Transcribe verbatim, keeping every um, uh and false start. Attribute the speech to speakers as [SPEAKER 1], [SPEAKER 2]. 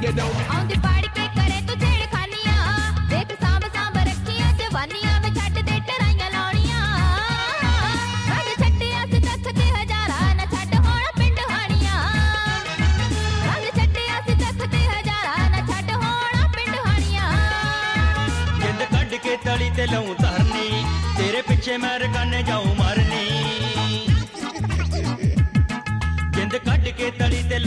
[SPEAKER 1] you know.
[SPEAKER 2] ਆਉਂਦੀ ਪਾੜ ਕੇ ਕਰੇ ਤੂੰ ਛੇੜਖਾਨੀਆਂ ਦੇਖ ਸਾਂਭ ਸਾਂਭ ਰੱਖੀਆਂ ਜਵਾਨੀਆਂ ਵਿੱਚ ਛੱਡ ਦੇ ਟਰਾਈਆਂ ਲਾਉਣੀਆਂ ਰੰਗ ਛੱਡਿਆ ਸੀ ਤੱਕ ਤੇ ਹਜ਼ਾਰਾਂ ਨਾ ਛੱਡ ਹੁਣ ਪਿੰਡ ਹਾਣੀਆਂ ਰੰਗ ਛੱਡਿਆ ਸੀ ਤੱਕ ਤੇ ਹਜ਼ਾਰਾਂ ਨਾ ਛੱਡ ਹੁਣ ਪਿੰਡ ਹਾਣੀਆਂ
[SPEAKER 3] ਜਿੰਦ ਕੱਢ ਕੇ ਤਲੀ ਤੇ ਲਊਂ ਧਰਨੀ ਤੇਰੇ ਪਿੱਛੇ ਮੈਂ ਰਕਾਨੇ ਜਾਊਂ ਮਰਨੀ ਜਿੰਦ ਕੱਢ ਕੇ ਤਲੀ ਤੇ